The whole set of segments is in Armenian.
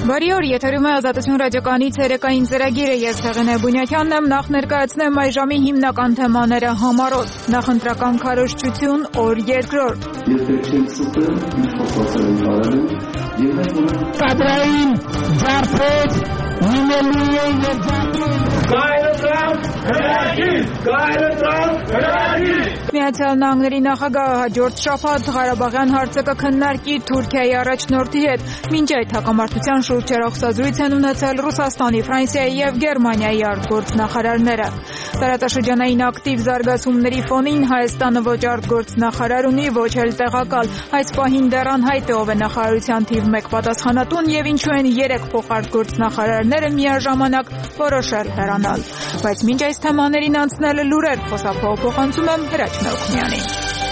Բարի օր, եթերում է Ազատություն ռադիոկայանի ցերեկային ծրագիրը, ես Հեղինե Բունյակյանն եմ, նախ ներկայացնեմ այ ժամի հիմնական թեմաները համառոտ, նախընտրական քարոզչություն, օր երկրորդ։ Կադրային ջարդեր լինելու է և Միացյալ Նահանգների նախագահը հաջորդ շաբաթ Ղարաբաղյան հարցը կքննարկի Թուրքիայի առաջնորդի հետ, մինչ այդ հակամարտության շուրջ հեռախոսազրույց են ունեցել Ռուսաստանի, Ֆրանսիայի և Գերմանիայի արտգործնախարարները։ Տարածաշրջանային ակտիվ զարգացումների ֆոնին Հայաստանը ոչ արտգործնախարար ունի, ոչ էլ տեղակալ, այս պահին դեռ անհայտ է ով է նախարարության թիվ 1 պատասխանատուն և ինչու են 3 փոխարտգործնախարարները միաժամանակ որոշել հեռանալ։ Բայց մինչ այս թեմաներին անցնելը լուրեր, խոսափողանցում եմ Հրաչ Մելքոնյանին։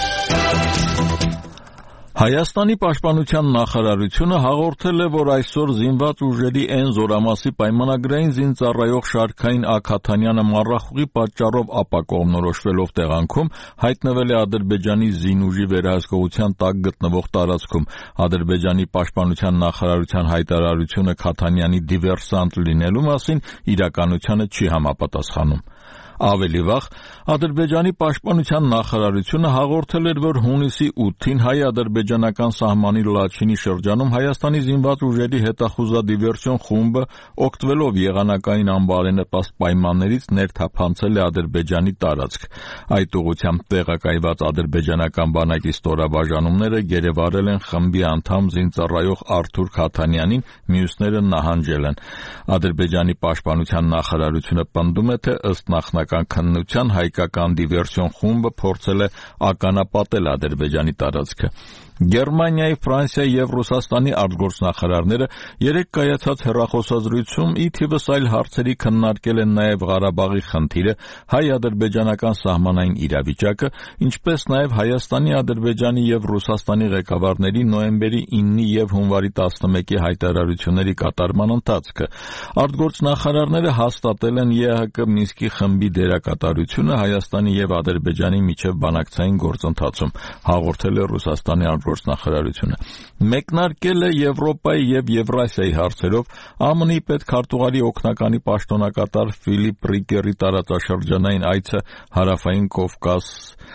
Հայաստանի պաշտպանության նախարարությունը հաղորդել է, որ այսօր զինված ուժերի N զորամասի պայմանագրային զինծառայող Շարքային Աքաթանյանը մառախուղի պատճառով ապակողմնորոշվելով տեղանքում հայտնվել է Ադրբեջանի զինուժի վերահսկողության տակ գտնվող տարածքում։ Ադրբեջանի պաշտպանության նախարարության հայտարարությունը Քաթանյանի դիվերսանտ լինելու մասին իրականությանը չի համապատասխանում։ Ավելի վաղ Ադրբեջանի պաշտպանության նախարարությունը հաղորդել էր, որ հունիսի 8-ին հայ-ադրբեջանական սահմանի Լաչինի շրջանում Հայաստանի զինված ուժերի հետախուզադիվերսիոն խումբը օգտվելով եղանակային անբարենպաստ պայմաններից ներթափանցել է Ադրբեջանի տարածք։ Այդ ուղղությամբ տեղակայված ադրբեջանական բանակի ստորաբաժանումները գերեվարել են խմբի անդամ զինծառայող Արթուր Քաթանյանին, մյուսները նահանջել են։ Ադրբեջանի պաշտպանության նախարարությունը պնդում է, թե ըստ նախնական քննության հայկական դիվերսիոն խումբը փորձել է ականապատել Ադրբեջանի տարածքը։ Գերմանիայի, Ֆրանսիայի և Ռուսաստանի արտգործնախարարները երեկ կայացած հեռախոսազրույցում ի թիվս այլ հարցերի քննարկել են նաև Ղարաբաղի խնդիրը, հայ-ադրբեջանական սահմանային իրավիճակը, ինչպես նաև Հայաստանի, Ադրբեջանի և Ռուսաստանի ղեկավարների նոյեմբերի 9-ի և հունվարի 11-ի հայտարարությունների կատարման ընթացքը։ Արտգործնախարարները հաստատել են ԵԱՀԿ Մինսկի խմբի դերակատարությունը Հայաստանի և Ադրբեջանի միջև բանակցային գործընթացում, հաղորդել է Ռուսաստանի արտգործնախարարությունը։ Մեկնարկել է Եվրոպայի և Եվրասիայի հարցերով ԱՄՆ-ի պետքարտուղարի օգնականի պաշտոնակատար Ֆիլիպ Ռիկերի տարածաշրջանային այցը Հարավային Կովկաս։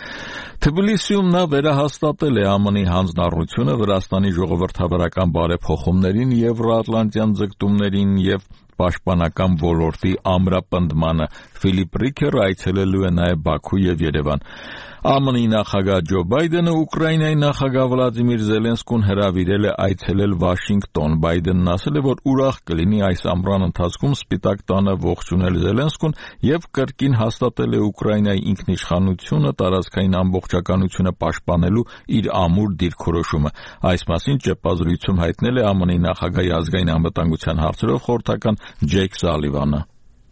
Թբիլիսիում նա վերահաստատել է ԱՄՆ-ի հանձնառությունը Վրաստանի ժողովրդավարական բարեփոխումներին, եվրոատլանտյան ձգտումներին և պաշտպանական ոլորտի ամրապնդմանը։ Ֆիլիպ Ռիկերը այցելելու է նաև Բաքու և Երևան։ ԱՄՆ-ի նախագահ Ջո Բայդենը Ուկրաինայի նախագահ Վլադիմիր Զելենսկուն հրավիրել է այցելել Վաշինգտոն։ Բայդենն ասել է, որ ուրախ կլինի այս ամռան ընթացքում Սպիտակ տանը ողջունել Զելենսկուն և կրկին հաստատել է Ուկրաինայի ինքնիշխանությունը, տարածքային ամբողջականությունը պաշտպանելու իր ամուր դիրքորոշումը։ Այս մասին ճեպազրույցում հայտնել է ԱՄՆ-ի նախագահի ազգային անվտանգության հարցերով խորհրդական Ջեյք Սալիվանը։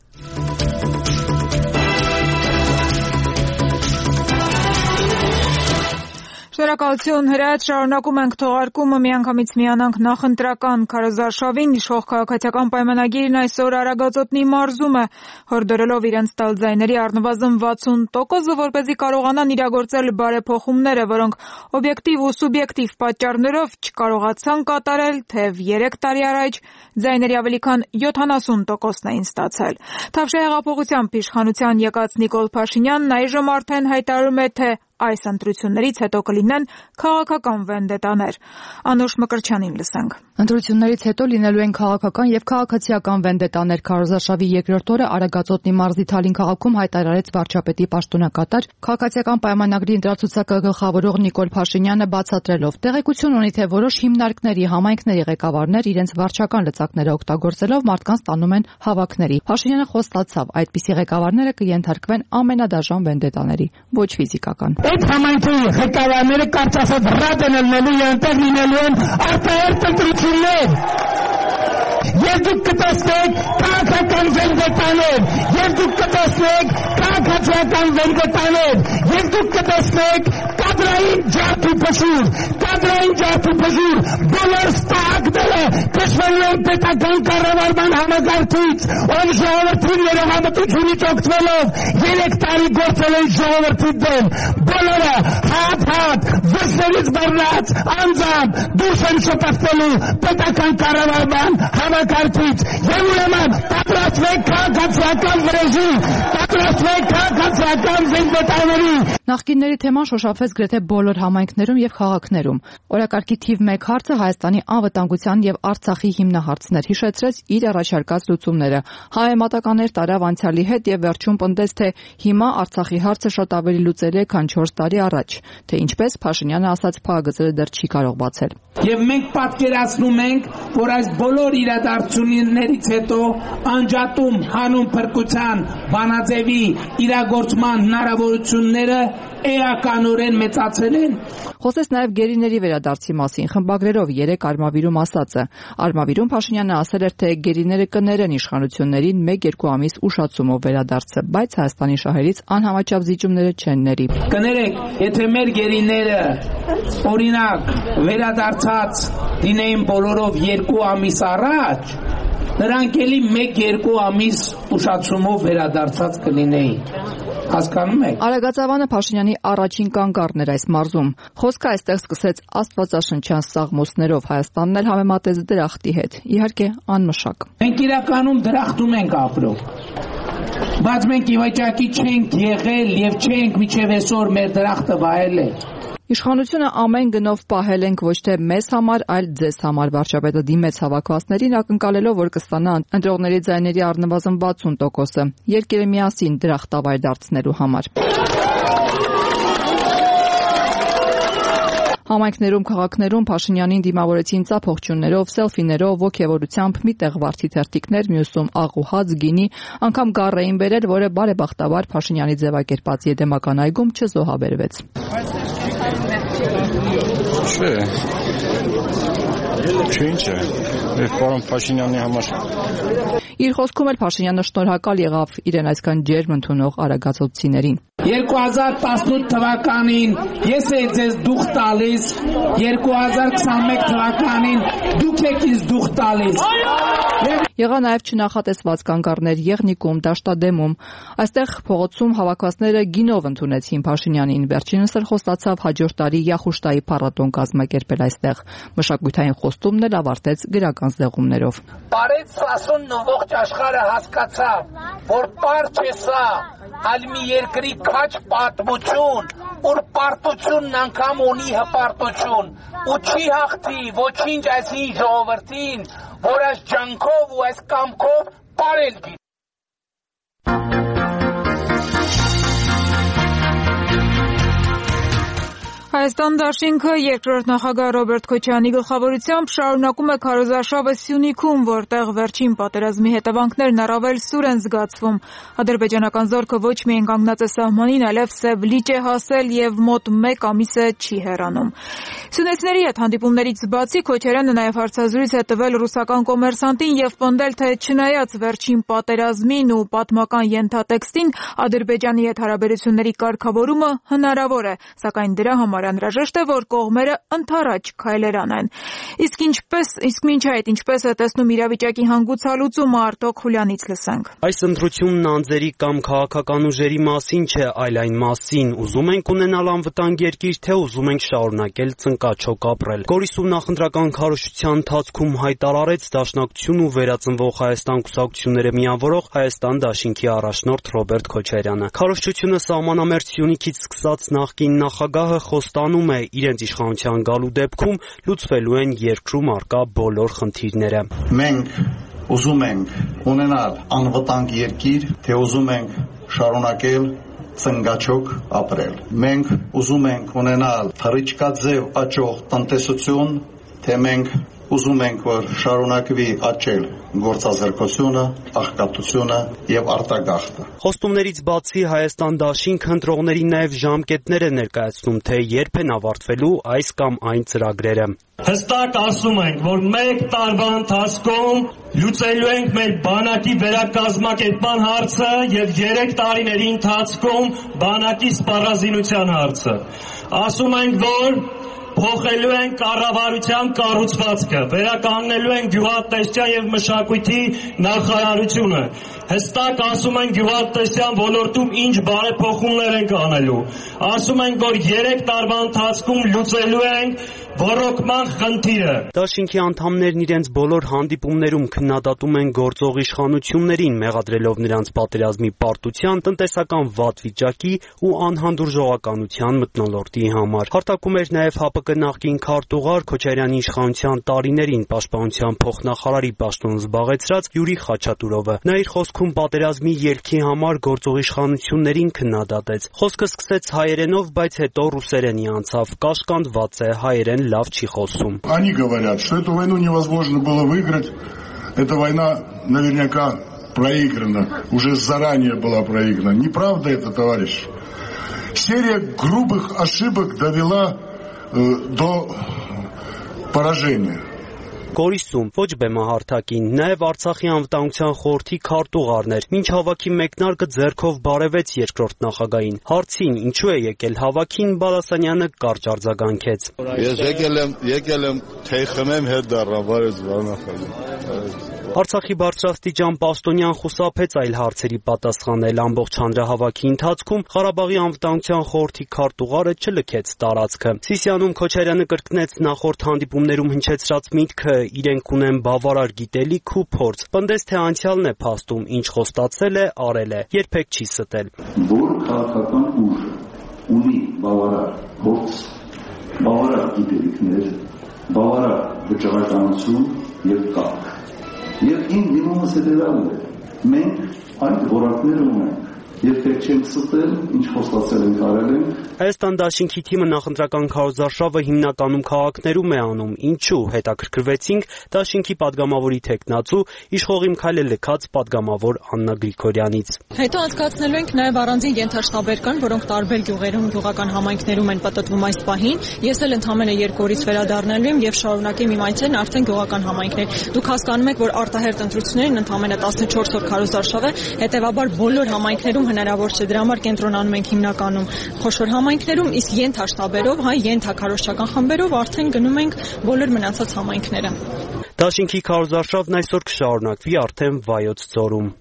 Շնորհակալություն Հրաչ, շարունակում ենք թողարկումը, միանգամից միանանք նախընտրական քարոզարշավին, իշխող քաղաքացիական պայմանագիրն այսօր Արագածոտնի մարզում է հորդորելով իրենց տալ ձայների առնվազն 60%-ը, որպեսզի կարողանան իրագործել բարեփոխումները, որոնք օբյեկտիվ ու սուբյեկտիվ պատճառներով չկարողացան կատարել, թեև 3 տարի առաջ ձայների ավելի քան 70%-ն էին ստացել։ Թավշյա հեղափոխությամբ իշխանության եկած Նիկոլ Փաշինյանն այժմ արդեն հայտարարում է, թե այս ընտրություններից հետո կլինեն քաղաքական վենդետաներ։ Անուշ Մկրտչյանին լսենք։ Ընտրություններից հետո լինելու են քաղաքական և քաղաքացիական վենդետաներ։ Քարոզարշավի երկրորդ օրը Արագածոտնի մարզի Թալին քաղաքում հայտարարեց վարչապետի պաշտոնակատար, քաղաքացիական պայմանագրի ընտրացուցակը գլխավորող Նիկոլ Փաշինյանը, բացատրելով տեղեկություն ունի, թե որոշ հիմնարկների, համայնքների ղեկավարներ իրենց վարչական լծակները օգտագործելով մարդկանց տանում են հավաքների։ Փաշինյանը խոստացավ, այդպիսի ղեկավարները կենթարկվեն ամենադաժան վենդետաների, ոչ ֆիզիկական։ Այդ համայնքի ղեկավարները կարծես ռադ են ելնելու և այնտեղ լինելու են արտահերթ ընտրություններ։ Եվ դուք կտեսնեք քաղաքական վենդետաներ, և դուք կտեսնեք քաղաքացիական վենդետաներ, և դուք կտեսնեք կադրային ջարդ ու փշուր, բոլոր սպահակները քշվելու են պետական կառավարման համակարգից, ով ժողովրդին ներողամտությունից օգտվելով 3 տարի գործել են ժողովրդի դեմ, բոլորը հատ վրսերից բռնած անձամբ դուրս են շպրտելու պետական կառավարման համակարգից, եւ ուրեմն պատրաստվեք քաղաքացիական վրեժի, պատրաստվեք քաղաքացիական զինվետաների։ Նախկինների թեման շոշափվեց գրեթե բոլոր համայնքներում եւ քաղաքներում։ Օրակարգի թիվ 1 հարցը Հայաստանի անվտանգության եւ Արցախի հիմնահարցն էր, հիշեցրեց իր առաջարկած լուծումները։ Հայեմատականներ տարավ անցյալի հետ եւ վերջում պնդեց, թե հիմա Արցախի հարցը շատ ավելի լուծելի է, քան 4 տարի առաջ, թե ինչպես Փաշինյանը ասաց փակագծերը դեռ չի կարող բացել։ Եվ մենք պատկերացնում ենք, որ այս բոլոր իրադարձություններից հետո անջատում հանուն փրկության բանաձևի իրագործման հնարավորությունները էականորեն մեծացել են։ Խոսեց նաև գերիների վերադարձի մասին, խմբագրերով 3 Արմավիրում ասածը։ Արմավիրում Փաշինյանը ասել էր, թե գերիները կներեն իշխանություններին 1-2 ամիս ուշացումով վերադարձը, բայց Հայաստանի շահերից անհամաչափ զիջումները չեն ների։ Կներեք, եթե մեր գերիները օրինակ վերադարձած լինեին բոլորով 2 ամիս առաջ, նրանք էլի 1-2 ամիս ուշացումով վերադարձած կլինեին։ Հասկանում եք։ Արագածավանը Փաշինյանի առաջին կանգառն էր այս մարզում։ Խոսքը այստեղ սկսեց աստվածաշնչյան սաղմոսներով, Հայաստանն էլ համեմատեց դրախտի հետ։ Իհարկե, անմշակ։ Մենք իրականում դրախտում ենք ապրում։ Բայց մենք ի վիճակի չենք եղել եւ չենք մինչեւ այսօր մեր դրախտը վայելել։ Իշխանությունը ամեն գնով պահել ենք ոչ թե մեզ համար, այլ ձեզ համար, վարչապետը դիմեց հավաքվածներին, ակնկալելով, որ կստանա ընտրողների ձայների առնվազն 60%-ը, երկիրը միասին դրախտավայր դարձնելու համար։ Համայնքներում, քաղաքներում Փաշինյանին դիմավորեցին ծափողջուններով, սելֆիներով, ոգևորությամբ, մի տեղ վարդի թերթիկներ, մյուսում աղուհաց, գինի, անգամ գառ էին բերել, որը բարեբախտաբար Փաշինյանի ձևակերպած Եդեմական այգում չզոհաբերվեց։ Ինչ է, պարոն Փաշինյանի համար։ Իր խոսքում էլ Փաշինյանը շնորհակալ եղավ իրեն այսքան ջերմ ընդունող արագածոցիներին։ 2018 թվականին ես էի ձեզ դուխ տալիս, 2021 թվականին դուք եք ինձ դուխ տալիս։ Եղա նաև չնախատեսված կանգառներ Եղնիկում, Դաշտադեմում։ Այստեղ փողոցում հավաքվածները գինով ընդունեցին Փաշինյանին, վերջինս էլ խոստացավ հաջորդ տարի Յախուշտայի փառատոն կազմակերպել այստեղ։ Մշակութային խոստումն էլ ավարտեց գրական զեղումներով։ Բարեց ասունն ու ողջ աշխարհը հասկացավ, որ պարզ է սա, այլ մի երկրի քաջ պատմություն, ուր պարտությունն անգամ ունի հպարտություն, ու չի հաղթի ոչինչ այսին ժողովրդին, որ այս ջանքով ու այս կամքով պարել գիտի։ Հայաստան դաշինքը երկրորդ նախագահ Ռոբերտ Քոչարյանի գլխավորությամբ շարունակում է քարոզարշավը Սյունիքում, որտեղ վերջին պատերազմի հետևանքներն առավել սուր են զգացվում։ Ադրբեջանական զորքը ոչ միայն կանգնած է սահմանին, այլև Սև լիճ է հասել եւ մոտ 1 ամիս է չի հեռանում։ Սյունեցիների հետ հանդիպումներից բացի Քոչարյանը նաև հարցազրույց է տվել ռուսական կոմերսանտին եւ պնդել, թե չնայած վերջին պատերազմին ու պատմական ենթատեքստին, Ադրբեջանի հետ հարաբերությունների կարգավորումը հնարավոր է, սակայն դրա համար անհրաժեշտ է, որ կողմերը ընդառաջ քայլեր անեն։ Իսկ մինչ այդ ինչպես է տեսնում իրավիճակի հանգուցալուծումը, Արտոք Խուլյանից լսենք։ Այս ընտրությունն անձերի կամ քաղաքական ուժերի մասին չէ, այլ այն մասին, ուզում ենք ունենալ անվտանգ երկիր, թե ուզում ենք շարունակել ծնկաչոք ապրել։ Գորիսում նախընտրական քարոզչության ընթացքում հայտարարեց Դաշնակցություն ու Վերածնվող Հայաստան կուսակցությունները միավորող Հայաստան դաշինքի առաջնորդ Ռոբերտ Քոչարյանը։ Քարոզչությունը սահմանամերձ Սյունիքից սկսած նախկին նախագահը խոստանում է, իրենց իշխանության գալու դեպքում լուծվելու են երկրում առկա բոլոր խնդիրները։ Մենք ուզում ենք ունենալ անվտանգ երկիր, թե ուզում ենք շարունակել ծնգաչոք ապրել։ Մենք ուզում ենք ունենալ թռիչքաձև աճող տնտեսություն, թե մենք ուզում ենք, որ շարունակվի աճել գործազրկությունը, աղքատությունը եւ արտագաղթը։ Խոստումներից բացի Հայաստան դաշինքը ընտրողներին նաև ժամկետներ է ներկայացնում, թե երբ են ավարտվելու այս կամ այն ծրագրերը։ Հստակ ասում ենք, որ 1 տարվա ընթացքում լուծելու ենք մեր բանակի վերակազմակերպման հարցը եւ 3 տարիների ընթացքում բանակի սպառազինության հարցը։ Ասում ենք, որ փոխելու են կառավարության կառուցվածքը, վերականգնելու են գյուղատնտեսության եւ մշակույթի նախարարությունը։ Հստակ ասում են գյուղատնտեսության ոլորտում ինչ բարեփոխումներ են անելու։ Ասում են, որ 3 տարվա ընթացքում լուծելու են ռոռոկման խնդիրը։ Դաշինքի անդամներն իրենց բոլոր հանդիպումներում քննադատում են գործող իշխանություններին, մեղադրելով նրանց պատերազմի պարտության, տնտեսական վատ վիճակի ու անհանդուրժողականության մթնոլորտի համար։ Հարթակում էր նաև ՀԱՊԿ նախկին քարտուղար Քոչարյանի իշխանության տարիներին պաշտպանության փոխնախարարի պաշտոն զբաղեցրած Յուրի Խաչատուրովը։ Նա իր խոսքում պատերազմի ելքի համար գործող իշխանություններին քննադատեց։ Խոսքը սկսեց հայերենով, բայց հետո ռուսերենի անցավ։ Կաշկանդված է, հայերեն լավ չի խոսում։ Они говорят, что эту войну невозможно было выиграть. Эта война наверняка проиграна. Уже заранее была проиграна. Неправда это, товарищ. Серия грубых ошибок довела до поражения. Գորիսում ոչ բեմահարթակին, նաև Արցախի անվտանգության խորհրդի քարտուղարն էր, մինչ հավաքի մեկնարկը ձեռքով բարևեց երկրորդ նախագահին։ Հարցին ինչու է եկել հավաքին, Բալասանյանը կարճ արձագանքեց։ Ես եկել եմ թե խմեմ հետ դառնալ նախագահ։ Արցախի բարձրաստիճան պաշտոնյան խուսափեց այլ հարցերի պատասխանել ամբողջ հանրահավաքի ընթացքում Ղարաբաղի անվտանգության խորհրդի քարտուղարը չլքեց տարածքը։ Սիսիանում Քոչարյանը կրկնեց նախորդ հանդիպումներում հնչեցրած միտքը իրենք ունեն բավարար գիտելիք ու փորձ։ Պնդեց, թե անցյալն է փաստում, ինչ խոստացել է, արել է, երբեք չի ստել։ Որ քաղաքական ուժ ունի բավարար փորձ, բավարար գիտելիքներ, բավարար վճռականություն եւ կարգ։ Եվ իմ դիմումս հետևյալն է. մենք այդ որակները ունենք։ Երբեք չենք ստել, ինչ խոստացել ենք արել ենք։ Հայաստան դաշինքի թիմը նախընտրական քարոզարշավը հիմնականում քաղաքներում է անում։ Ինչու՞, հետաքրքրվեցինք դաշինքի падգամավորի տեխնացու իշխողի Մքայլը լքած падգամավոր Աննա Գրիգորյանից։ Հետո անցկացնելու ենք նաև առանձին ենթաշտաբեր կան, որոնք տարբեր գյուղերում, գյուղական համայնքներում են պատտվում այս պահին։ Ես էլ ընդամենը 2 օրից վերադառնալու եմ եւ շարունակեմ իմ այցերն արդեն գյուղական համայնքներ։ Դուք հասկանում եք, որ արտահերթ ընտրություններն ընդամենը 14 օր քարոզարշավ է, հետեւաբար բոլոր համայնքներում հնարավոր չէ, դրա համար կենտրոնանում ենք հիմնականում խոշոր համայնքներում, իսկ ենթաշտաբերով, ենթաքարոզչական խմբերով արդեն գնում ենք բոլոր մնացած համայնքները։ Դաշինքի քարոզարշավն այսօր կշարունակվի արդեն Վայոց ձորում։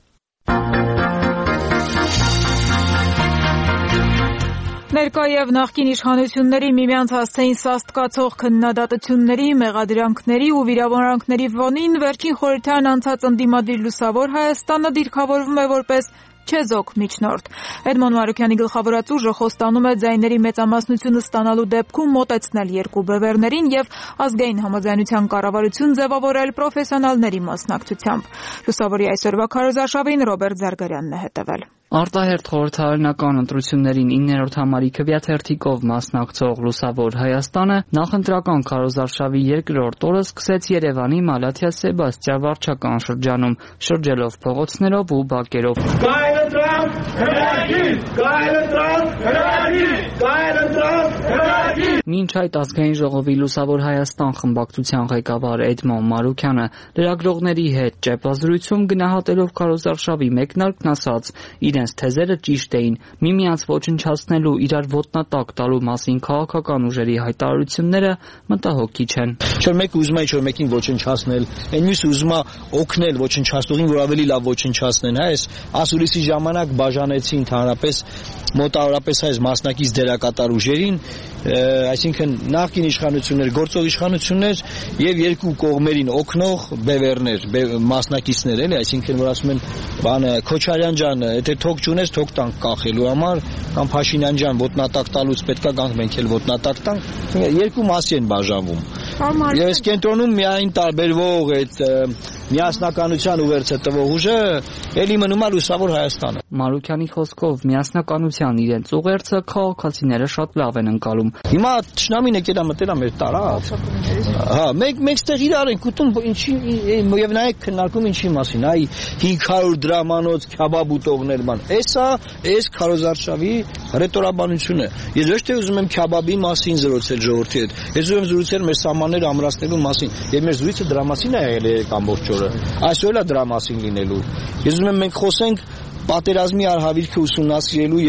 Ներկա եւ նախկին իշխանությունների միմյանց հասցեին սաստկացող քննադատությունների, մեղադրանքների ու վիրավորանքների ֆոնին վերջին խորհրդային անցած ընդդիմադիր Լուսավոր Հայաստանը դիրքավորվում է որպես չեզոք միջնորդ։ Էդմոն Մարուկյանի գլխավորած ուժը խոստանում է ձայների մեծամասնությունը ստանալու դեպքում մոտեցնել երկու բևեռներին եւ ազգային համաձայնության կառավարություն ձևավորել պրոֆեսիոնալների մասնակցությամբ։ Լուսավորի այսօրվա քարոզարշավին Ռոբերտ Զարգարյանն է հետևել։ Արտահերթ խորհրդարանական ընտրություններին 9-րդ համարի քվեաթերթիկով մասնակցող Լուսավոր Հայաստանը նախընտրական քարոզարշավի երկրորդ օրը սկսեց Երևանի Մալաթիա Սեբաստիա վարչական շրջանում, շրջելով փողոցներով ու բակերով։ Մինչ այդ ազգային ժողովի Լուսավոր Հայաստան խմբակցության ղեկավար Էդմոն Մարուկյանը լրագրողների հետ ճեպազրույցում գնահատելով քարոզարշավի մեկնարկն ասաց. իրենց թեզերը ճիշտ էին, միմյանց ոչնչացնելու, իրար ոտնատակ տալու մասին քաղաքական ուժերի հայտարարությունները մտահոգիչ չեն։ Չէ՞ մեկ ուզում է ինչ-որ մեկին ոչնչացնել, այն մյուսը ուզում է օգնել ոչնչացնողին, որ ավելի լավ ոչնչացնեն, հա, այս ասուլիսի ժամանակ բաժանեցին ընդհանրապես մոտավորապես այս մասնակից դերակատար ուժերին, այսինքն նախկին իշխանություններ, գործող իշխանություններ եւ երկու կողմերին օգնող բևեռներ, մասնակիցներ էլի, այսինքն որ ասում են, բանը Քոչարյան ջան, եթե թոք չունես, թոք տանք կախելու համար, կամ Փաշինյան ջան, ոտնատակ տալուց պետքա գանք մենք էլ ոտնատակ տանք, երկու մասի են բաժանվում։ Եվ այս կենտրոնում միայն տարբերվող այդ միասնականության ուղերձը տվող ուժը էլի մնում է Լուսավոր Հայաստանը։ Մարուկյանի խոսքով միասնականության իրենց ուղերձը քաղաքացիները շատ լավ են ընկալում։ Հիմա ճշնամին եկել է մտել է մեր տարած։ Հա, մենք ստեղ իրար ենք ուտում, ինչի եւ նայեք քննարկում ինչի մասին, այ 500 դրամանոց քյաբաբ ուտողներ բան։ Էս քարոզարշավի ռետորաբանությունը։ Ես ոչ թե ուզում եմ քյաբաբի մասին զրուցել ժողովրդի հետ, ես ուզում եմ զրուցել մեր սահմանները ամրացնելու մասին։ Եվ մեր զրույցը դրա մասին է եղել ամբողջ օրը։ Այսօր էլ է դրա մասին լինելու։ Ես ուզում եմ մենք խոսենք պատերազմի արհավիրքը ուսումնասիրելու եւ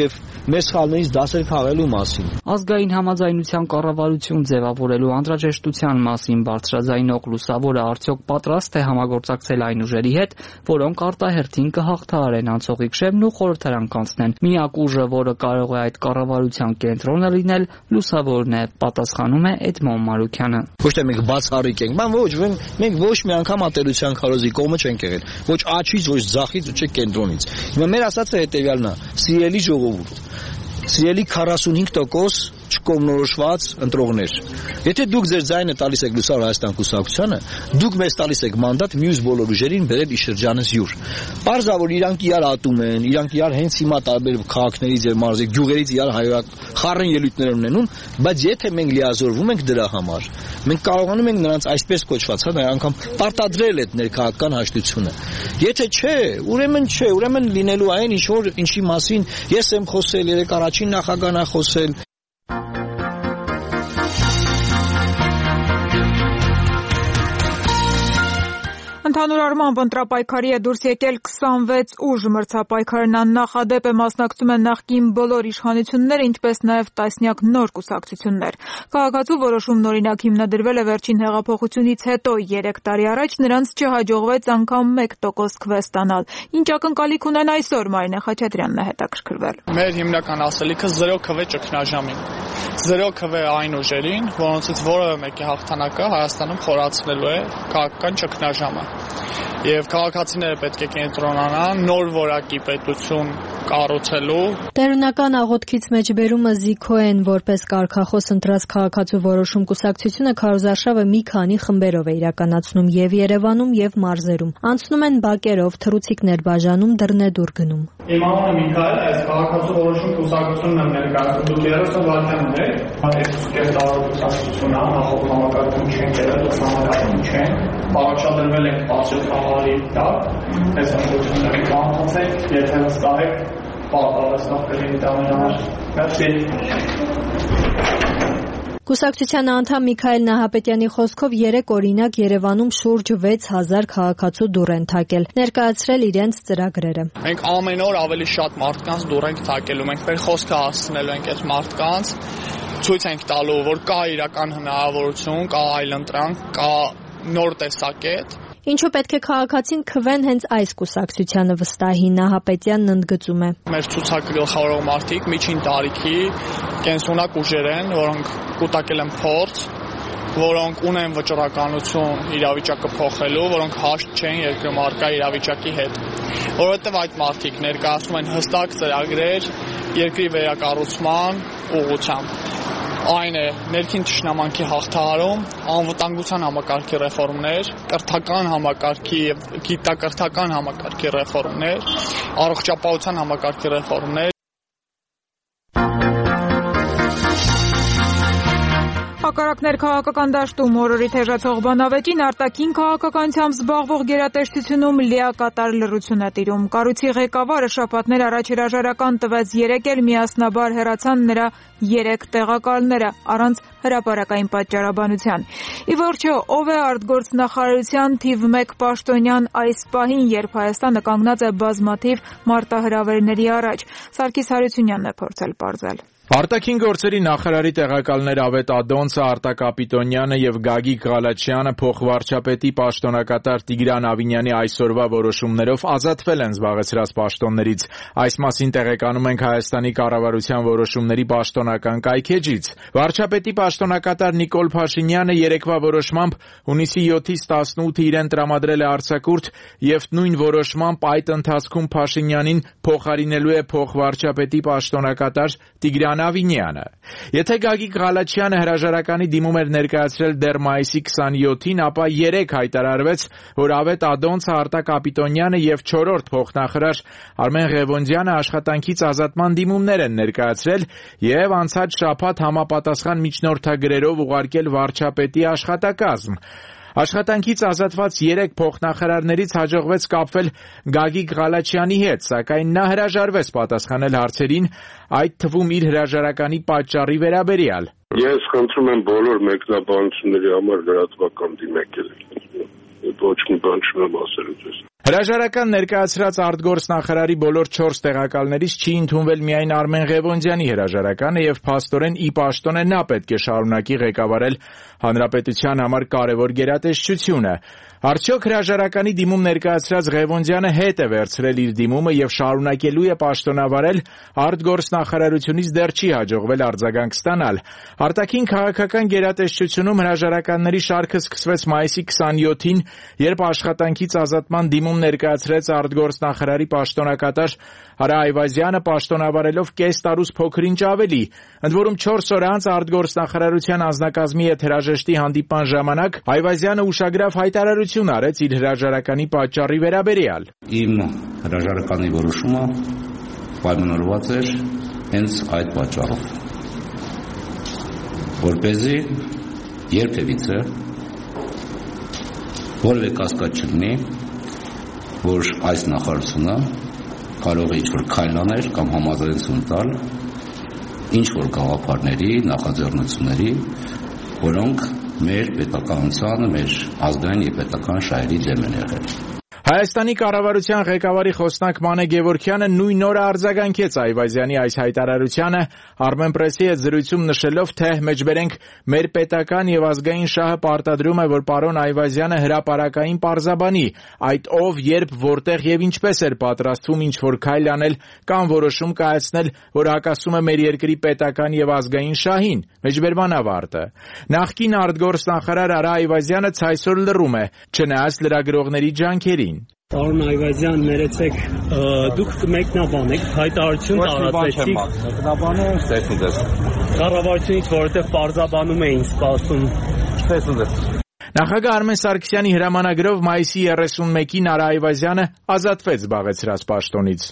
մեր սխալներից դասեր քաղելու մասին։ Ազգային համաձայնության կառավարություն ձևավորելու անհրաժեշտության մասին բարձրաձայնող Լուսավորը արդյոք պատրաստ է համագործակցել այն ուժերի հետ, որոնք արտահերթին կհաղթահարեն անցողիկ շեմն ու խորհրդարան կանցնեն։ Միակ ուժը, որը կարող է այդ կառավարության կենտրոնը լինել, Լուսավորն է, պատասխանում է Էդմոն Մարուքյանը։ Ոչ թե մենք բացառիկ ենք, մենք ոչ մի անգամ ատելության քարոզի կողմը չենք եղել, ոչ աջից, ոչ ձախից ու չէ կենտրոնից։ Հիմա մեր ասածը հետևյալն է. սիրելի ժողովուրդ, սիրելի 45% չկողմնորոշված ընտրողներ։ Եթե դուք ձեր ձայնը տալիս եք Լուսավոր Հայաստան կուսակցությանը, դուք մեզ տալիս եք մանդատ մյուս բոլոր ուժերին բերել ի շրջանս յուր։ Պարզա որ իրանք իրար ատում են, իրանք իրար հենց հիմա տարբեր քաղաքներից եւ մարզի գյուղերից իրար խառն ելույթներ ունենում, բայց եթե մենք լիազորվում ենք դրա համար, մենք կարողանում ենք նրանց այսպես կոչված, անգամ պարտադրել այդ ներքաղաքական հաշտությունը։ Եթե ուրեմն լինելու այն ինչի մասին ես եմ խոսել, երեք առաջին նախագահն է խոսել։ Ընդհանուր առմամբ ընտրապայքարի է դուրս եկել 26 ուժ, մրցապայքարն աննախադեպ է, մասնակցում են նախկին բոլոր իշխանությունները, ինչպես նաև տասնյակ նոր կուսակցություններ։ Քաղաքացու որոշումն օրինակ հիմնադրվել է վերջին հեղափոխությունից հետո 3 տարի առաջ, նրանց չհաջողվեց անգամ 1% քվե ստանալ։ Ինչ ակնկալիք ունեն այսօր, Մարինե Խաչատրյանն է հետաքրքրվել։ Մեր հիմնական ասելիքը 0 քվե ճգնաժամին։ 0 քվե այն ուժերին, որոնցից որևէ մեկի հաղթանակը Հայաստանում խորացնելու է քաղաքական ճգնաժամը։ Եվ քաղաքացիները պետք է կենտրոնանան նոր որակի պետություն կառուցելու։ Տերունական աղոթքից մեջբերումը Զիքոեն որպես կարգախոս ընտրած քաղաքացու որոշում կուսակցությունը քարոզարշավը մի քանի խմբերով է իրականացնում եւ Երևանում եւ մարզերում։ Անցնում են բակերով, թռուցիկներ բաժանում, դռնեդուր գնում։ Իմ անունը Միքայել, այս քաղաքացու որոշում կուսակցությունն եմ ներկայացնում։ Դուք 30 վայրկյան ունեք, այս կերտարող կուսակցությունը նախորդ համակարգում չեն եղել, համակարգում չեն։ Առաջադրվել ենք բացի խաղարի տակ, այս ընդդիմությունների կանոնացեք, եթե վստահ եք, պատասխանող կլինի տաներ համար։ Մերսի։ Կուսակցության անդամ Միքայել Նահապետյանի խոսքով 3 օրինակ Երևանում շուրջ 6000 քաղաքացու դուռ են թակել, ներկայացրել իրենց ծրագրերը։ Մենք ամեն օր ավելի շատ մարդկանց դուռ ենք թակելու, մենք մեր խոսքը հասցնելու ենք այս մարդկանց, ցույց ենք տալու, որ կա իրական հնարավորություն, կա այլընտրանք, կա նոր տեսակետ։ Ինչու պետք է քաղաքացին քվեն հենց այս կուսակցությանը վստահի, Նահապետյանն ընդգծում է։ Մեր ցուցակի գլխավորող մարդիկ միջին տարիքի կենսունակ ուժեր են, որոնք կուտակել են փորձ, որոնք ունեն վճռականություն իրավիճակը փոխելու, որոնք հաշտ չեն երկրում առկա իրավիճակի հետ։ Որովհետև այդ մարդիկ ներկայացնում են հստակ ծրագրեր երկրի վերակառուցման ուղղությամբ։ Այն է ներքին թշնամանքի հաղթահարում, անվտանգության համակարգի ռեֆորմներ, կրթական համակարգի եւ գիտակրթական համակարգի ռեֆորմներ, առողջապահության համակարգի ռեֆորմներ։ Հակառակներ քաղաքական դաշտում օրորի թեժացող բանավեճին արտաքին քաղաքականությամբ զբաղվող գերատեսչությունում լիակատար լռություն է տիրում։ Կառույցի ղեկավարը շաբաթներ առաջ հրաժարական տվեց, 3 էլ միասնաբար հեռացան նրա 3 տեղակալները առանց հրապարակային պատճառաբանության։ Ի վերջո, ով է արտգործնախարարության թիվ 1 պաշտոնյան այս պահին, երբ Հայաստանը կանգնած է բազմաթիվ մարտահրավերների առաջ։ Սարգիս Հարությունյանն է փորձել պարզել։ Արտաքին գործերի նախարարի տեղակալներ Ավետ Ադոնցը, Արտակ Կապիտոնյանը եւ Գագիկ Ղալաչյանը փոխվարչապետի պաշտոնակատար Տիգրան Ավինյանի այսօրվա որոշումներով ազատվել են զբաղեցրած պաշտոններից։ Այս մասին տեղեկանում ենք Հայաստանի կառավարության որոշումների պաշտոնական կայքեջից։ Վարչապետի պաշտոնակատար Նիկոլ Փաշինյանը երեկվա որոշմամբ հունիսի 7-ից 18-ը իրեն տրամադրել է արձակուրդ եւ նույն որոշմամբ այդ ընթացքում Փաշինյանին փոխարինելու է փոխվարչապետի պաշտոնակատար Տիգրան Ավինյանը։ Եթե Գագիկ Ղալաչյանը հրաժարականի դիմում էր ներկայացրել դեռ մայիսի 27-ին, ապա 3 հայտարարվեց, որ Ավետ Ադոնցը, Արտակ Կապիտոնյանը եւ 4-րդ փոխնախարար Արմեն Ղևոնդյանը աշխատանքից ազատման դիմումներ են ներկայացրել եւ անցած շաբաթ համապատասխան միջնորդագրերով ուղարկել վարչապետի աշխատակազմ։ Աշխատանքից ազատված 3 փոխնախարարներից հաջողվեց կապվել Գագիկ Ղալաչյանի հետ, սակայն նա հրաժարվեց պատասխանել հարցերին, այդ թվում իր հրաժարականի պատճառի վերաբերյալ։ Ես խնդրում եմ բոլոր մեկնաբանությունների համար լրատվական դիմեք։ Ոչ մի բան չունեմ ասելու ձեզ։ Հրաժարական ներկայացրած արտգործնախարարի բոլոր 4 տեղակալներից չի ընդունվել միայն Արմեն Ղևոնդյանի հրաժարականը եւ փաստորեն ի պաշտոն է նա պետք է շարունակի ղեկավարել հանրապետության համար կարևոր գերատեսչությունը։ Արդյոք հրաժարականի դիմում ներկայացրած Ղևոնդյանը հետ է վերցրել իր դիմումը եւ շարունակելու է պաշտոնավարել, արտգործնախարարությունից դեռ չի հաջողվել արձագանք ստանալ։ Արտաքին քաղաքական գերատեսչությունում հրաժարականների շարքը սկսվեց մայիսի 27-ին, երբ աշխատանքից ազատման դիմում ներկայացրեց արտգործնախարարի պաշտոնակատար Արա Այվազյանը պաշտոնավարելով կես տարուց փոքր-ինչ ավելի։ Ընդ որում 4 օր անց արտգործնախարարության անձնակազմի հետ հրաժեշտի հանդիպման ժամանակ Այվազյանը ուշագրավ հայտարարություն արեց իր հրաժարականի պատճառի վերաբերյալ։ Իմ հրաժարականի որոշումը պայմանավորված էր հենց այդ պատճառով, որպեսզի երբևիցե որևէ կասկած չլինի, որ այս նախարարությունը կարող է ինչ-որ քայլ անել կամ համաձայնություն տալ ինչ-որ գաղափարների, նախաձեռնությունների, որոնք մեր պետականությանը, մեր ազգային եւ պետական շահերի դեմ են եղել։ Հայաստանի կառավարության ղեկավարի խոսնակ Մանե Գևորգյանը նույն օրը արձագանքեց Այվազյանի այս հայտարարությանը, Armenpress-ի հետ զրույցում նշելով, թե մեջբերենք մեր պետական եւ ազգային շահը պարտադրում է, որ պարոն Այվազյանը հրապարակային պարզաբանի, այդ ով, երբ, որտեղ եւ ինչպես էր պատրաստվում ինչ-որ քայլ անել կամ որոշում կայացնել, որ հակասում է մեր երկրի պետական եւ ազգային շահին։ Մեջբերման ավարտը։ Նախկին արտգործնախարար Արա Այվազյանը ցայսօր լռում է, չնայած լրագրողների ջանքերին։ Պարոն Այվազյան, ներեցեք, դուք մեկնաբանեք, հայտարարություն տարածեցիք։ Մեկնաբանում, տեսնես։ Կառավարությունից, որովհետև պարզաբանում էին սպասում։ Տեսնես։ Նախագահ Արմեն Սարգսյանի հրամանագրով մայիսի 31-ին Արա Այվազյանը ազատվեց զբաղեցրած պաշտոնից։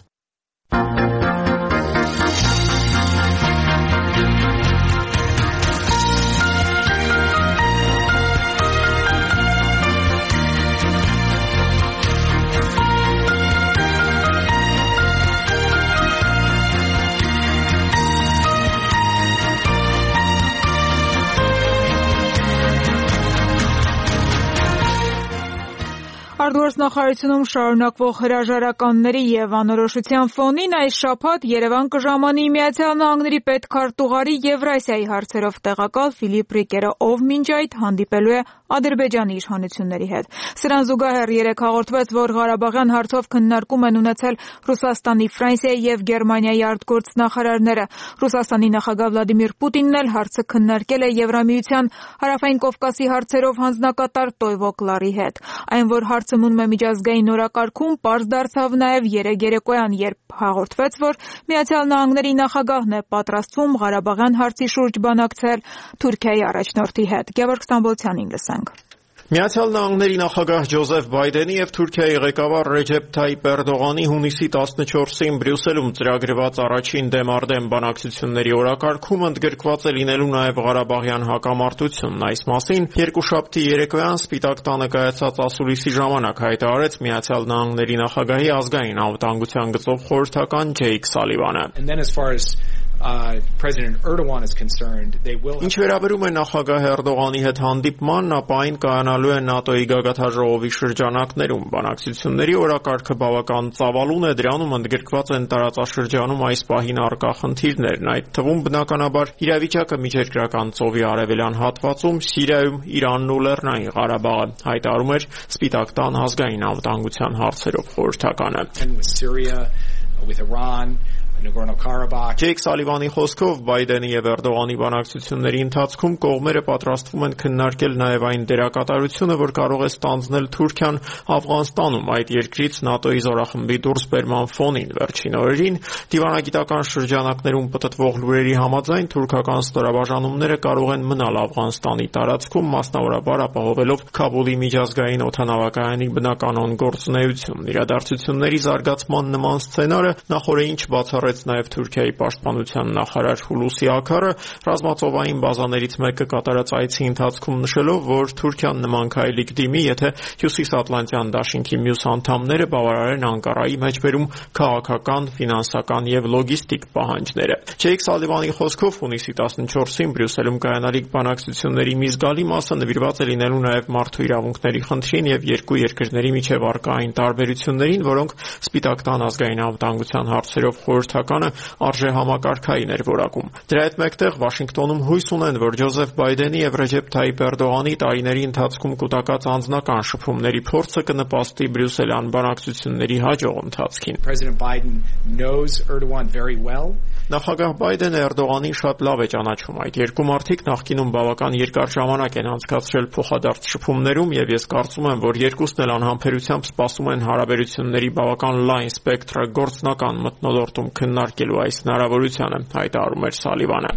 Արտգործնախարարությունում շարունակվող հրաժարականների եւ անորոշության ֆոնին այս շաբաթ Երևան կժամանի Միացյալ Նահանգների պետքարտուղարի Եվրասիայի հարցերով տեղակալ Ֆիլիպ Ռիկերը, ով մինչ այդ հանդիպելու է Ադրբեջանի իշխանությունների հետ։ Սրան զուգահեռ երեկ հաղորդվեց, որ Ղարաբաղյան հարցով քննարկում են ունեցել Ռուսաստանի, Ֆրանսիայի եւ Գերմանիայի արտգործնախարարները։ Ռուսաստանի նախագահ Վլադիմիր Պուտինն էլ հարցը քննարկել է Եվրամիության Հարավային Կովկասի հարցերով հանձնակատար Տոյվո Կլարի հետ։ Այն, որ հարցը մնում է միջազգային օրակարգում, պարզ դարձավ նաև երեկ երեկոյան, երբ հաղորդվեց, որ Միացյալ Նահանգների նախագահն է պատրաստվում Ղարաբաղյան հարցի շուրջ բանակցել Թուրքիայի առաջնորդի հետ։ Գևորգ Ստամբոլցյանին լսենք։ Միացյալ Նահանգների նախագահ Ջոզեֆ Բայդենի եւ Թուրքիայի ղեկավար Ռեջեփ Թայիպ Էրդողանի հունիսի 14-ին Բրյուսելում ծրագրված առաջին դեմ-արդեմ բանակցությունների օրակարգում ընդգրկված է լինելու նաեւ Ղարաբաղյան հակամարտությունն։ Այս մասին երկուշաբթի երեկոյան Սպիտակ տանը կայացած ասուլիսի ժամանակ հայտարարեց Միացյալ Նահանգների նախագահի ազգային անվտանգության գծով խորհրդական Ջեյք Սալիվանը։ Ինչ վերաբերում է նախագահ Էրդողանի հետ հանդիպման, ապա այն կայանալու է ՆԱՏՕ-ի գագաթաժողովի շրջանակներում։ Բանակցությունների օրակարգը բավական ծավալուն է, դրանում ընդգրկված են տարածաշրջանում այս պահին առկա խնդիրներն, այդ թվում բնականաբար իրավիճակը Միջերկրական ծովի արևելյան հատվածում, Սիրիայում, Իրանն ու Լեռնային Ղարաբաղը, հայտարարում էր Սպիտակ տան ազգային անվտանգության հարցերով խորհրդականը։ Ջեյք Սալիվանի խոսքով Բայդենի եւ Էրդողանի բանակցությունների ընթացքում կողմերը պատրաստվում են քննարկել նաեւ այն դերակատարությունը, որ կարող է ստանձնել Թուրքիան Աֆղանստանում, այդ երկրից ՆԱՏՕ-ի զորախմբի դուրսբերման ֆոնին։ Վերջին օրերին դիվանագիտական շրջանակներում պտտվող լուրերի համաձայն թուրքական ստորաբաժանումները կարող են մնալ Աֆղանստանի տարածքում, մասնավորաբար ապահովելով Քաբուլի միջազգային օդանավակայանի բնականոն գործունեություն։ Իրադարձությունների զարգացման նման սցենարը նախորդին չբացառ կիրառեց նաև Թուրքիայի պաշտպանության նախարար Հուլուսի Աքարը, ռազմածովային բազաներից մեկը կատարած այցի ընթացքում նշելով, որ Թուրքիան նման քայլի կդիմի, եթե Հյուսիսատլանտյան դաշինքի մյուս անդամները բավարարեն Անկարայի մեջբերում քաղաքական, ֆինանսական եւ լոգիստիկ պահանջները։ Ջեյք Սալիվանի խոսքով հունիսի 14-ին Բրյուսելում կայանալիք բանակցությունների մի զգալի մասը նվիրված է լինելու նաև մարդու իրավունքների խնդրին եւ երկու երկրների միջև առկային տարբերություններին, որոնք Սպիտակ տան ազգային անվտանգության հարցերով խորհրդականը արժե համակարգային էր որակում։ Դրա հետ մեկտեղ Վաշինգտոնում հույս ունեն, որ Ջոզեֆ Բայդենի եւ Ռեջեփ Թայիպ Էրդողանի տարիների ընթացքում կուտակած անձնական շփումների փորձը կնպաստի բրյուսելյան բանակցությունների հաջող ընթացքին։ President Biden knows Erdogan very well. Նախագահ Բայդենը Էրդողանին շատ լավ է ճանաչում։ Այդ երկու մարդիկ նախկինում բավական երկար ժամանակ են անցկացրել փոխադարձ շփումներում եւ ես կարծում եմ, որ երկուսն էլ անհամբերությամբ սպասում են հարաբերությունների բավական լայն սպեկտրը գործնական մթնոլորտում քննարկելու այս հնարավորությանը, հայտարարում էր Սալիվանը։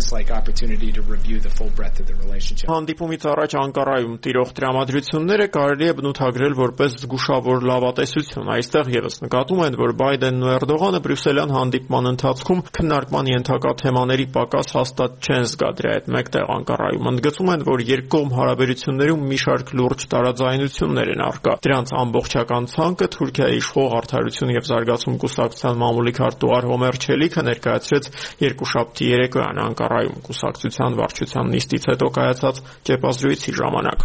Հանդիպումից առաջ Անկարայում տիրող տրամադրությունները կարելի է բնութագրել որպես զգուշավոր լավատեսություն։ Այստեղ եւս նկատում են, որ Բայդենն ու Էրդողանը բրյուսելյան հանդիպման ընթացքում քննարկման ենթակա թեմաների պակաս հաստատ չեն զգա։ Դրա հետ մեկտեղ Անկարայում ընդգծում են, որ երկկողմ հարաբերություններում մի շարք լուրջ տարաձայնություններ են առկա։ Դրանց ամբողջական ցանկը Թուրքիայի իշխող արդարություն եւ զարգացում կուսակցության մամուլի քարտուղար Հոմեր Չելիքը ներկայացրեց երկուշաբթի երեկոյան Անկարայում կուսակցության վարչության նիստից հետո կայացած ճեպազրույցի ժամանակ։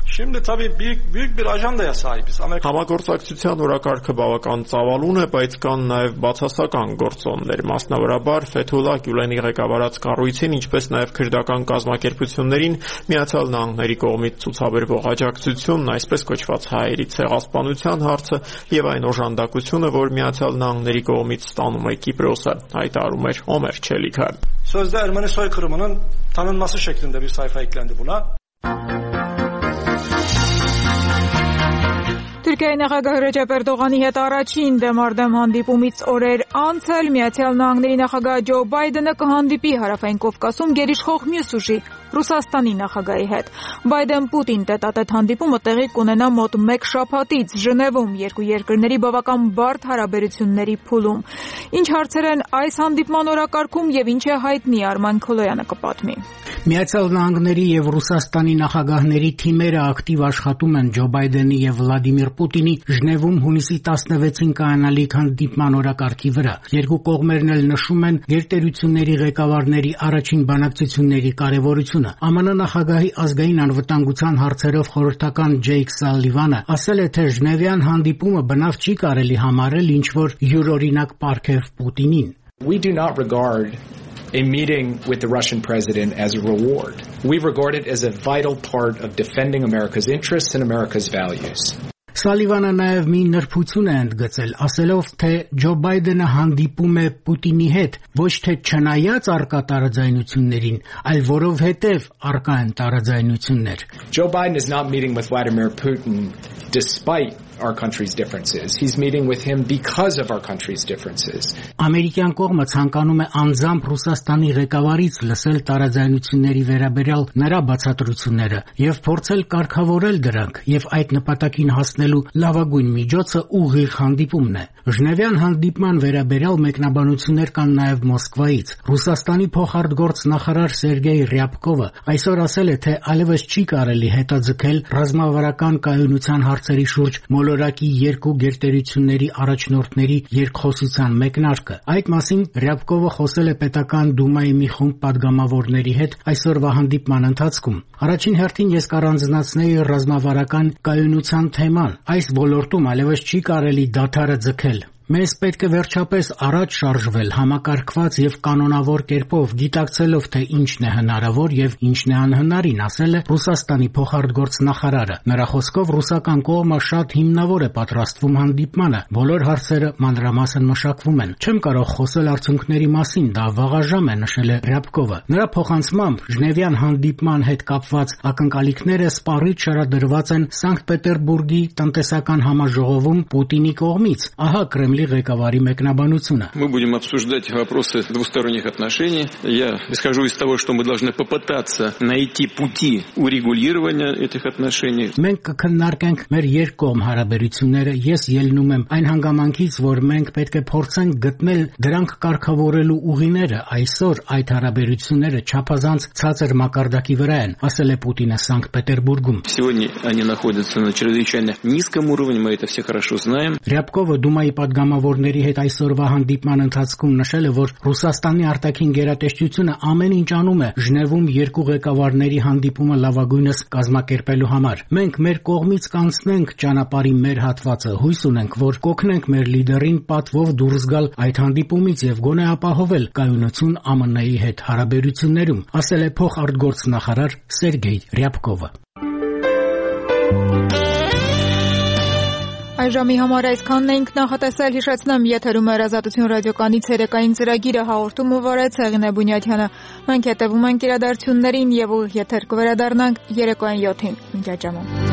Համագործակցության օրակարգը բավական ծավալուն է, բայց կան նաեւ բացասական գործոններ, մասնավորաբար Ֆեթուլա Գյուլենի ղեկավարած կառույցին, ինչպես նաև քրդական կազմակերպություններին Միացյալ Նահանգների կողմից ցուցաբերվող աջակցությունն, այսպես կոչված հայերի ցեղասպանության հարցը եւ այն օժանդակությունը, որ Միացյալ Նահանգների կողմից ստանում է Կիպրոսը, հայտարարում էր Օմեր Չելիքը։ Sözde Ermeni soykırımının tanınması şeklinde bir sayfa eklendi buna. Թուրքիայի նախագահ Ռեջեփ Էրդողանի հետ առաջին դեմարդեմ հանդիպումից օրեր անց էլ Միացյալ Նահանգների նախագահ Ջո Բայդենը կհանդիպի Հարավային Կովկասում գերիշխող մյուս ուժի Ռուսաստանի նախագահի հետ։ Բայդեն-Պուտին տետատետ հանդիպումը տեղի կունենա մոտ 1 շաբաթից Ժնևում երկու երկրների բավական բարդ հարաբերությունների փուլում։ Ինչ հարցեր են այս հանդիպման օրակարգում եւ ինչ է հայտնի, Արման Քոլոյանը կպատմի։ Միացյալ Նահանգների եւ Ռուսաստանի նախագահների թիմերը ակտիվ աշխատում են Ջո Բայդենի եւ Վլադիմիր Պուտինի Ժնևում հունիսի 16-ին կայանալիք հանդիպման օրակարգի վրա։ Երկու կողմերն էլ նշում են գերտերությունների ղեկավարների առաջին բանակցությունների կարևորությունը։ ԱՄՆ նախագահի ազգային անվտանգության հարցերով խորհրդական Ջեյք Սալիվանը ասել է, թե Ժնևյան հանդիպումը բնավ չի կարելի համարել ինչ-որ յուրօրինակ պարգև Պուտինին։ We do not regard a meeting with the Russian president as a reward. We regard it as a vital part of defending America's interests and America's values. Սալիվանը նաև մի նրբություն է ընդգծել, ասելով, թե Ջո Բայդենը հանդիպում է Պուտինի հետ ոչ թե չնայած առկա տարաձայնություններին, այլ որովհետև առկա են տարաձայնություններ։ Joe Biden is not meeting with Vladimir Putin despite our country's differences. He's meeting with him because of our country's differences. Ամերիկյան կողմը ցանկանում է անձամբ Ռուսաստանի ղեկավարից լսել տարաձայնությունների վերաբերյալ նրա բացատրությունները եւ փորձել կարգավորել դրանք եւ այդ նպատակին հասնելու լավագույն միջոցը ուղիղ հանդիպումն է։ Ժնևյան հանդիպման վերաբերյալ մեկնաբանություններ կան նաեւ Մոսկվայից։ Ռուսաստանի փոխարտգործ նախարար Սերգեյ Ռյաբկովը այսօր ասել է, թե այլևս չի կարելի հետաձգել ռազմավարական կայունության հարցերի շուրջ մոլորակի երկու գերտերությունների առաջնորդների երկխոսության մեկնարկը։ Այդ մասին Ռյաբկովը խոսել է պետական դումայի մի խումբ պատգամավորների հետ այսօրվա հանդիպման ընթացքում։ Առաջին հերթին ես կառանձնացնեի ռազմավարական կայունության թեման։ Այս ոլորտում այլևս չի կարելի դադարը ձգել։ Մեզ պետք է վերջապես առաջ շարժվել համակարգված եւ կանոնավոր կերպով, գիտակցելով, թե ինչն է հնարավոր եւ ինչն է անհնարին, ասել է Ռուսաստանի փոխարտգործ նախարարը։ Նրա խոսքով ռուսական կողմը շատ հիմնավոր է պատրաստվում հանդիպմանը, բոլոր հարցերը մանրամասն մշակվում են։ Չեմ կարող խոսել արդյունքների մասին, դա վաղաժամ է, նշել է Ռյաբկովը։ Նրա փոխանցմամբ Ժնևյան հանդիպման հետ կապված ակնկալիքները սպառիչ շարադրված են Սանկտ Պետերբուրգի տնտեսական համաժողովում Պուտինի կողմից։ Ահա Կրեմլի Կապիտոլի ղեկավարի մեկնաբանությունը։ Мы будем обсуждать вопросы двусторонних отношений. Я исхожу из того, что мы должны попытаться найти пути урегулирования этих отношений. Մենք կքննարկենք մեր երկկողմ հարաբերությունները։ Ես ելնում եմ այն հանգամանքից, որ մենք պետք է փորձենք գտնել դրանք կարգավորելու уղիները։ Այսօր այդ հարաբերությունները չափազանց ցածր մակարդակի վրա են, ասել է Պուտինը Սանկտ Պետերբուրգում։ Сегодня они находятся на чрезвычайно низком уровне, мы это все хорошо знаем. Ռյաբկովը Դումայի падգամավորների հետ այսօրվա հանդիպման ընթացքում նշել է, որ Ռուսաստանի արտաքին գերատեսչությունը ամեն ինչ անում է Ժնևում երկու ղեկավարների հանդիպումը լավագույնս կազմակերպելու համար։ Մենք մեր կողմից կանցնենք ճանապարհի մեր հատվածը, հույս ունենք, որ կօգնենք մեր լիդերին պատվով դուրս գալ այդ հանդիպումից եւ գոնե ապահովել կայունություն ԱՄՆ-ի հետ հարաբերություններում, ասել է փոխարտգործնախարար Սերգեյ Ռյաբկովը։ Այժմի համար այսքանն էինք նախատեսել, հիշեցնեմ, եթերում է Ազատություն ռադիոկայանի ցերեկային ծրագիրը, հաղորդումը վարեց Հեղինե Բունյաթյանը։ Մենք հետևում ենք իրադարձություններին եւ եթեր կվերադառնանք երեկոյան 7-ին։ Մինչ այդ ժամանակ։